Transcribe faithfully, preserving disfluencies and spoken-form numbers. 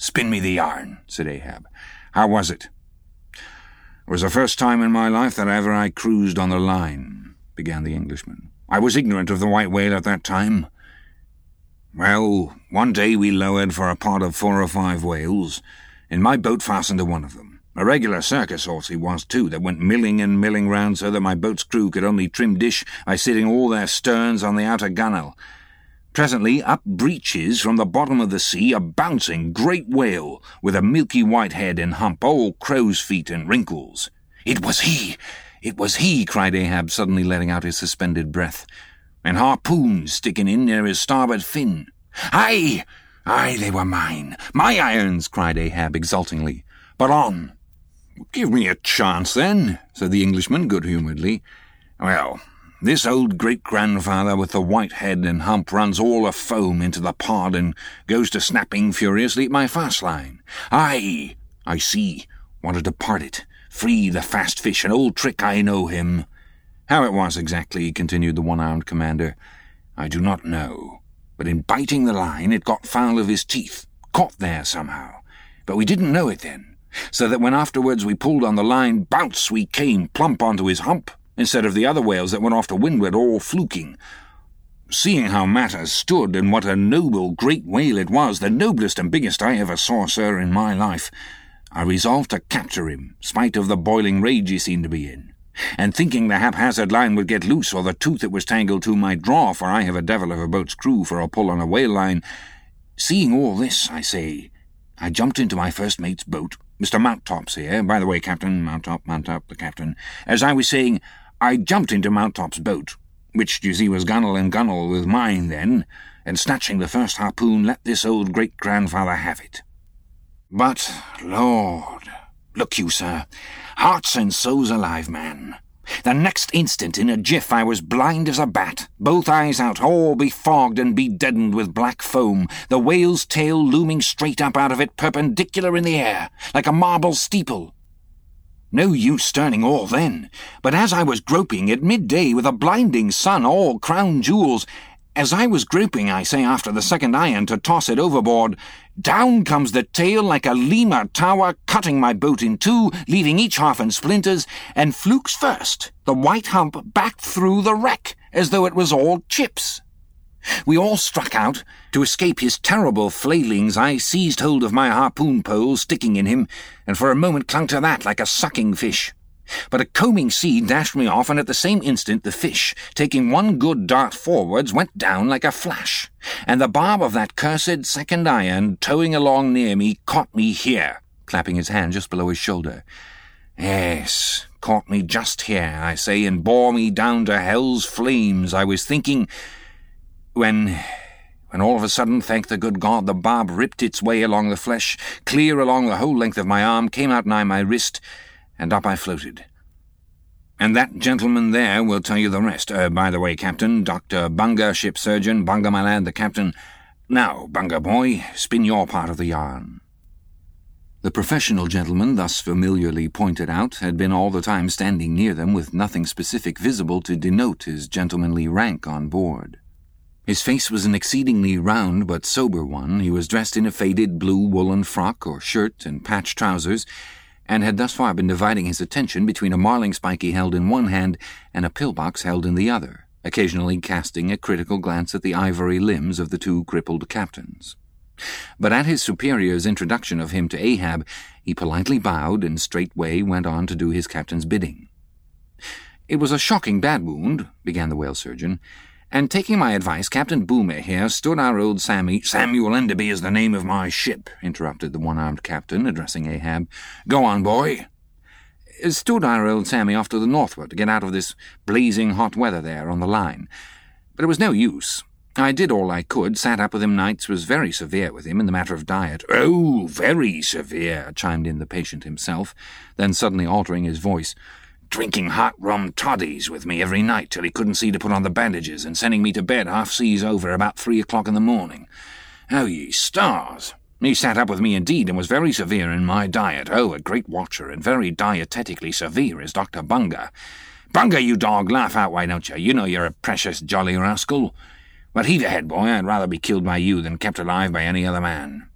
"Spin me the yarn," said Ahab. "How was it?" "It was the first time in my life that ever I cruised on the line," began the Englishman. "I was ignorant of the white whale at that time. Well, one day we lowered for a pod of four or five whales, and my boat fastened to one of them. A regular circus horse he was, too, that went milling and milling round so that my boat's crew could only trim dish by sitting all their sterns on the outer gunwale. Presently, up breaches from the bottom of the sea a bouncing great whale with a milky white head and hump, all crow's feet and wrinkles. "It was he! It was he!" cried Ahab, suddenly letting out his suspended breath. "And harpoons sticking in near his starboard fin." "Aye! Aye, they were mine! My irons!" cried Ahab exultingly. "But on!" "Give me a chance, then," said the Englishman good-humouredly. "Well, this old great-grandfather with the white head and hump runs all afoam into the pod and goes to snapping furiously at my fast line. Aye, I see. Wanted to part it. Free the fast fish, an old trick, I know him." "How it was exactly," continued the one-armed commander, "I do not know. But in biting the line it got foul of his teeth, caught there somehow. But we didn't know it then, so that when afterwards we pulled on the line, bounce we came plump onto his hump, instead of the other whales that went off to windward all fluking. Seeing how matters stood, and what a noble great whale it was, the noblest and biggest I ever saw, sir, in my life, I resolved to capture him, spite of the boiling rage he seemed to be in. And thinking the haphazard line would get loose, or the tooth it was tangled to might draw, for I have a devil of a boat's crew for a pull on a whale line, seeing all this, I say, I jumped into my first mate's boat, Mister Mounttop's here, by the way, Captain, Mounttop, Mounttop, the captain. As I was saying, I jumped into Mounttop's boat, which, you see, was gunwale and gunwale with mine then, and snatching the first harpoon, let this old great-grandfather have it. But, Lord, look you, sir, hearts and souls alive, man. The next instant, in a jiff, I was blind as a bat, both eyes out, all befogged and bedeadened with black foam, the whale's tail looming straight up out of it, perpendicular in the air, like a marble steeple. No use sterning all then, but as I was groping at midday with a blinding sun, all crown jewels, as I was groping, I say, after the second iron to toss it overboard, down comes the tail like a lemur tower, cutting my boat in two, leaving each half in splinters, and flukes first, the white hump back through the wreck, as though it was all chips. We all struck out. To escape his terrible flailings, I seized hold of my harpoon pole sticking in him, and for a moment clung to that like a sucking fish. But a combing sea dashed me off, and at the same instant the fish, taking one good dart forwards, went down like a flash, and the barb of that cursed second iron, towing along near me, caught me here, clapping his hand just below his shoulder. Yes, caught me just here, I say, and bore me down to hell's flames. I was thinking, when... when all of a sudden, thank the good God, the barb ripped its way along the flesh, clear along the whole length of my arm, came out nigh my wrist, and up I floated. And that gentleman there will tell you the rest. Uh, by the way, Captain, Doctor Bunga, ship surgeon, Bunga, my lad, the captain. Now, Bunga boy, spin your part of the yarn. The professional gentleman, thus familiarly pointed out, had been all the time standing near them with nothing specific visible to denote his gentlemanly rank on board. His face was an exceedingly round but sober one. He was dressed in a faded blue woolen frock or shirt and patched trousers, and had thus far been dividing his attention between a marling spike he held in one hand and a pillbox held in the other, occasionally casting a critical glance at the ivory limbs of the two crippled captains. But at his superior's introduction of him to Ahab, he politely bowed and straightway went on to do his captain's bidding. "It was a shocking bad wound," began the whale surgeon, "and taking my advice, Captain Boomer here stood our old Sammy—" "Samuel Enderby is the name of my ship," interrupted the one-armed captain, addressing Ahab. "Go on, boy." "Stood our old Sammy off to the northward to get out of this blazing hot weather there on the line. But it was no use. I did all I could, sat up with him nights, was very severe with him in the matter of diet." "Oh, very severe," chimed in the patient himself, then suddenly altering his voice. "Drinking hot rum toddies with me every night till he couldn't see to put on the bandages, and sending me to bed half seas over about three o'clock in the morning. Oh, ye stars! He sat up with me indeed, and was very severe in my diet. Oh, a great watcher, and very dietetically severe is Doctor Bunga. Bunga, you dog, laugh out, why don't you? You know you're a precious jolly rascal. But heave ahead, boy, I'd rather be killed by you than kept alive by any other man."